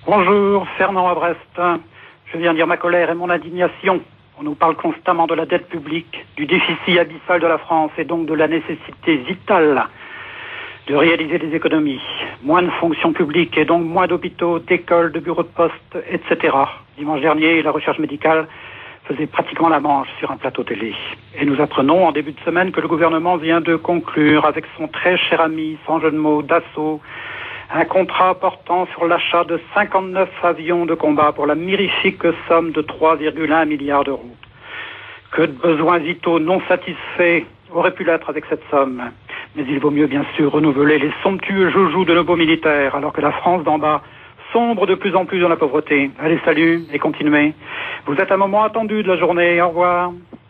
Bonjour, Fernand à Brest. Je viens dire ma colère et mon indignation. On nous parle constamment de la dette publique, du déficit abyssal de la France et donc de la nécessité vitale de réaliser des économies. Moins de fonctions publiques et donc moins d'hôpitaux, d'écoles, de bureaux de poste, etc. Dimanche dernier, la recherche médicale faisait pratiquement la manche sur un plateau télé. Et nous apprenons en début de semaine que le gouvernement vient de conclure avec son très cher ami, sans jeu de mots, Dassault, un contrat portant sur l'achat de 59 avions de combat pour la mirifique somme de 3,1 milliards d'euros. Que de besoins vitaux non satisfaits auraient pu l'être avec cette somme. Mais il vaut mieux bien sûr renouveler les somptueux joujoux de nos beaux militaires, alors que la France d'en bas sombre de plus en plus dans la pauvreté. Allez, salut et continuez. Vous êtes un moment attendu de la journée. Au revoir.